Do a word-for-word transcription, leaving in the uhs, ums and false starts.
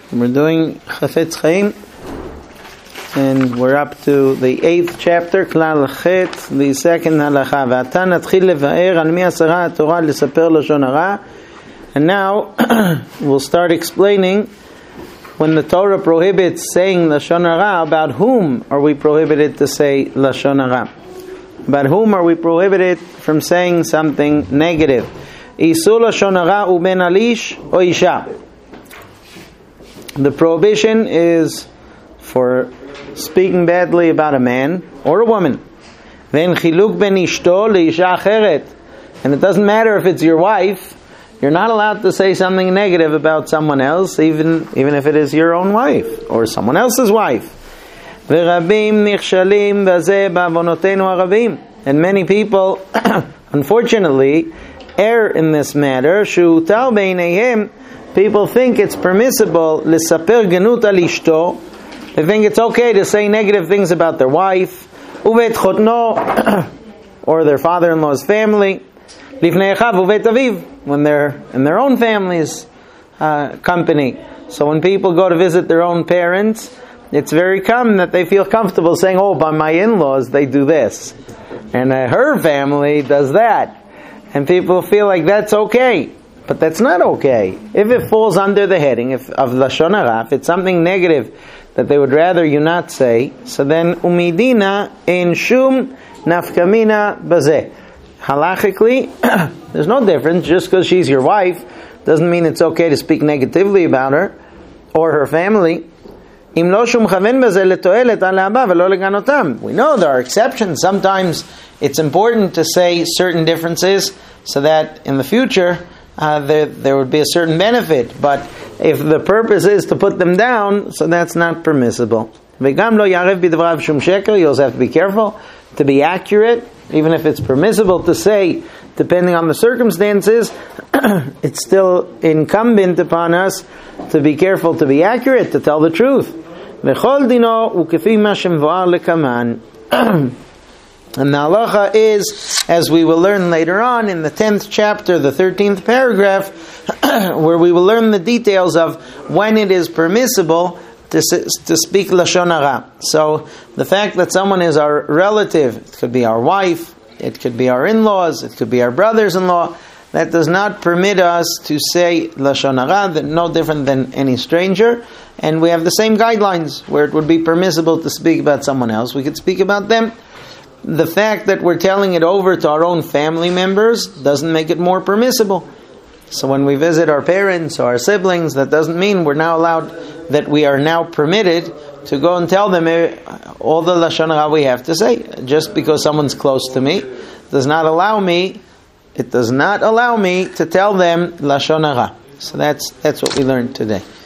We're doing Chafetz Chaim, and we're up to the eighth chapter, Klal Chet, the second halacha. V'ata natchil levaer al mi asara haTorah lesaper lashon hara. And now we'll start explaining when the Torah prohibits saying lashon hara, about whom are we prohibited to say lashon hara? About whom are we prohibited from saying something negative? Isur lashon hara uben alish o isha. The prohibition is for speaking badly about a man or a woman. Ven chiluk ben ishto leisha acheret. And it doesn't matter if it's your wife. You're not allowed to say something negative about someone else, even even if it is your own wife or someone else's wife. V'rabim nichshalim v'zeh ba'avonotenu harabim. And many people, unfortunately, err in this matter. Shu'utar beineihem. People think it's permissible l'saper genut al ishto. They think it's okay to say negative things about their wife, uvet chotno, or their father-in-law's family, lifnei achav uvet aviv, when they're in their own family's uh, company. So when people go to visit their own parents, it's very common that they feel comfortable saying, "Oh, by my in-laws they do this, and uh, her family does that," and people feel like that's okay. But that's not okay. If it falls under the heading of, of lashon hara, if it's something negative that they would rather you not say, so then umidina ein shum nafkamina bazeh. Halachically, there's no difference. Just because she's your wife doesn't mean it's okay to speak negatively about her or her family. We know there are exceptions. Sometimes it's important to say certain differences so that in the future Uh, there, there would be a certain benefit, but if the purpose is to put them down, so that's not permissible. You also have to be careful to be accurate, even if it's permissible to say, depending on the circumstances, it's still incumbent upon us to be careful to be accurate, to tell the truth. And the halacha is, as we will learn later on in the tenth chapter, the thirteenth paragraph, where we will learn the details of when it is permissible to to speak lashon hara. So the fact that someone is our relative, it could be our wife, it could be our in-laws, it could be our brothers-in-law, that does not permit us to say lashon hara, that no different than any stranger. And we have the same guidelines where it would be permissible to speak about someone else. We could speak about them. The fact that we're telling it over to our own family members doesn't make it more permissible. So when we visit our parents or our siblings, that doesn't mean we're now allowed, that we are now permitted to go and tell them all the lashon hara we have to say. Just because someone's close to me does not allow me, it does not allow me to tell them lashon hara. So that's that's what we learned today.